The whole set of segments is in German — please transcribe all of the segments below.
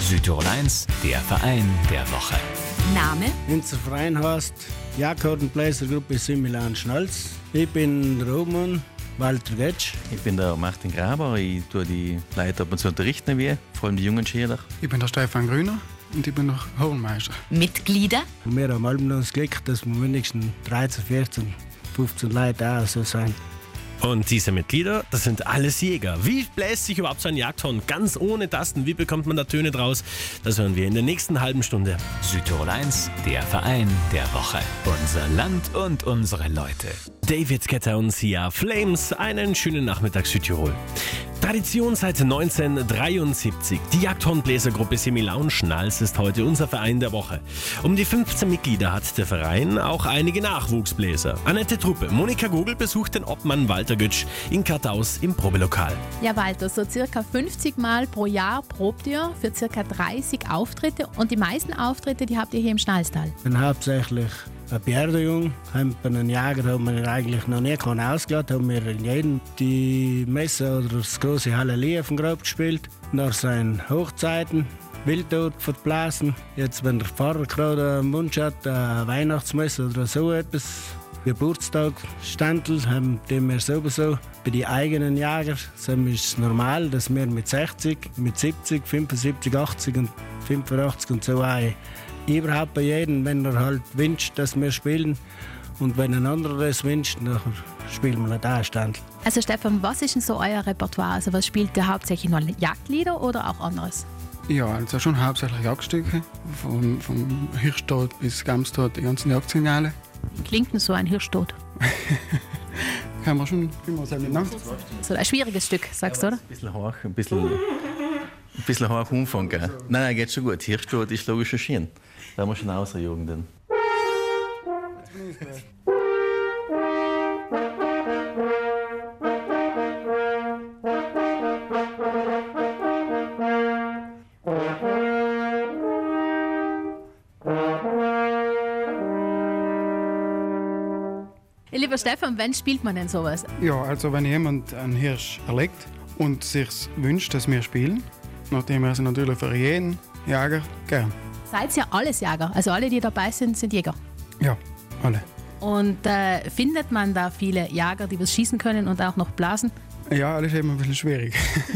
Südtirol 1, der Verein der Woche. Name? Unser Verein heißt Jagdhornbläsergruppe Similaun-Schnalz. Ich bin der Obmann, Walter Getsch. Ich bin der Martin Graber, ich tue die Leute ab und zu unterrichten, vor allem die jungen Schüler. Ich bin der Stefan Grüner und ich bin der Hornmeister. Mitglieder? Und wir haben alle das Glück, dass wir mindestens 13, 14, 15 Leute auch so sein. Und diese Mitglieder, das sind alles Jäger. Wie bläst sich überhaupt so ein Jagdhorn? Ganz ohne Tasten. Wie bekommt man da Töne draus? Das hören wir in der nächsten halben Stunde. Südtirol 1, der Verein der Woche. Unser Land und unsere Leute. David Guetta und Sia Flames. Einen schönen Nachmittag Südtirol. Tradition seit 1973. Die Jagdhornbläsergruppe Similaun-Schnalz ist heute unser Verein der Woche. Um die 15 Mitglieder hat der Verein auch einige Nachwuchsbläser. Annette Truppe, Monika Gogel besucht den Obmann Walter Götsch in Kartaus im Probelokal. Ja, Walter, so circa 50 Mal pro Jahr probt ihr für circa 30 Auftritte und die meisten Auftritte, die habt ihr hier im Schnalztal. Ich bin hauptsächlich ein Pferdejung. Bei einem Jäger haben wir eigentlich noch nie ausgeladen. Haben wir in jedem die Messe oder das große Halleluja vom Grab gespielt. Nach seinen Hochzeiten, Wildtod verblasen. Jetzt, wenn der Pfarrer gerade einen Wunsch hat, eine Weihnachtsmesse oder so etwas, Geburtstag, Ständel, haben wir sowieso. Bei den eigenen Jägern ist es normal, dass wir mit 60, mit 70, 75, 80 und 85 und so auch überhaupt bei jedem, wenn er halt wünscht, dass wir spielen. Und wenn ein anderer das wünscht, dann spielen wir nicht auch Ständel. Also Stefan, was ist denn so euer Repertoire? Also was spielt ihr hauptsächlich nur Jagdlieder oder auch anderes? Ja, also schon hauptsächlich Jagdstücke, vom Hirschtod bis Gamstod, die ganzen Jagdsignale. Wie klingt denn so ein Hirschtod? Kann man schon miteinander. So ein schwieriges Stück, sagst du, oder? Ein bisschen hoch Umfang. Gell? Nein, geht schon gut. Hirschtod ist logisch erschienen. Da muss schon ausjagen. Dann. Lieber Stefan, wann spielt man denn sowas? Ja, also wenn jemand einen Hirsch erlegt und sich wünscht, dass wir spielen, nachdem er es natürlich für jeden Jäger gern. Seid ihr alles Jäger? Also alle, die dabei sind, sind Jäger? Ja, alle. Und findet man da viele Jäger, die was schießen können und auch noch blasen? Ja, alles eben ein bisschen schwierig.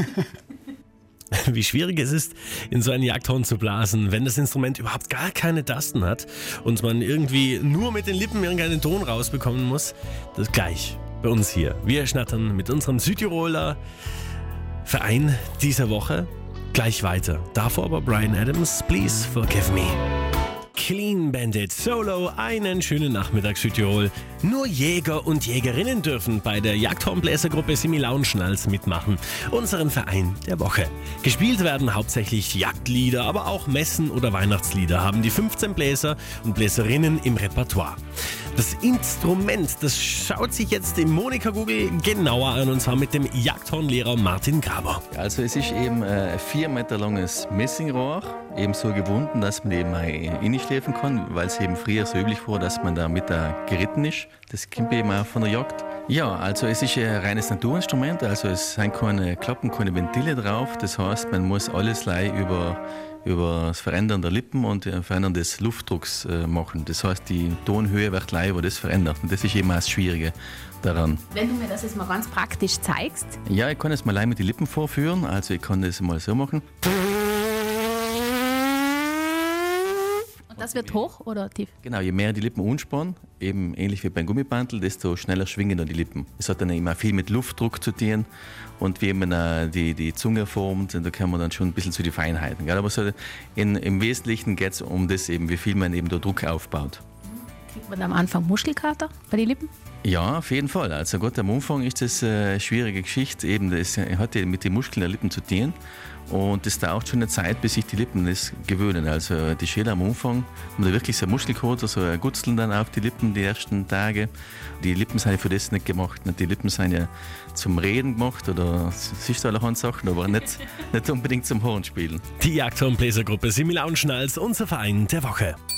Wie schwierig es ist, in so ein Jagdhorn zu blasen, wenn das Instrument überhaupt gar keine Tasten hat und man irgendwie nur mit den Lippen irgendeinen Ton rausbekommen muss. Das gleich bei uns hier. Wir schnattern mit unserem Südtiroler Verein dieser Woche gleich weiter. Davor aber Bryan Adams, Please Forgive Me. Clean Bandit Solo, einen schönen Nachmittag Südtirol. Nur Jäger und Jägerinnen dürfen bei der Jagdhornbläsergruppe Similaun-Schnalz mitmachen, unseren Verein der Woche. Gespielt werden hauptsächlich Jagdlieder, aber auch Messen- oder Weihnachtslieder haben die 15 Bläser und Bläserinnen im Repertoire. Das Instrument, das schaut sich jetzt die Monika Gogel genauer an, und zwar mit dem Jagdhornlehrer Martin Graber. Also es ist eben ein 4 Meter langes Messingrohr, eben so gewunden, dass man eben reinschläfen kann, weil es eben früher so üblich war, dass man da mit geritten ist. Das kommt eben auch von der Jagd. Ja, also es ist ein reines Naturinstrument, also es sind keine Klappen, keine Ventile drauf. Das heißt, man muss alles über das Verändern der Lippen und Verändern des Luftdrucks machen. Das heißt, die Tonhöhe wird gleich über das verändert. Und das ist eben auch das Schwierige daran. Wenn du mir das jetzt mal ganz praktisch zeigst. Ja, ich kann es mal allein mit den Lippen vorführen. Also ich kann das mal so machen. Und das wird hoch oder tief? Genau, je mehr die Lippen anspannen, eben ähnlich wie beim Gummibandel, desto schneller schwingen dann die Lippen. Es hat dann immer viel mit Luftdruck zu tun und wie man die Zunge formt, da kann man dann schon ein bisschen zu den Feinheiten. Gell? Aber so im Wesentlichen geht es um das eben, wie viel man eben da Druck aufbaut. Kriegt man am Anfang Muskelkater bei den Lippen? Ja, auf jeden Fall. Also gut, am Anfang ist das eine schwierige Geschichte. Eben, das hat ja mit den Muskeln der Lippen zu tun. Und das dauert schon eine Zeit, bis sich die Lippen das gewöhnen. Also die Schäler am Anfang haben da wirklich so ein Muskelkater, so ein Gutzeln dann auf die Lippen die ersten Tage. Die Lippen sind ja für das nicht gemacht. Die Lippen sind ja zum Reden gemacht oder siehst du allerhand Sachen, aber nicht unbedingt zum Hornspielen. Die Jagdhornbläsergruppe Similaun-Schnalz, unser Verein der Woche.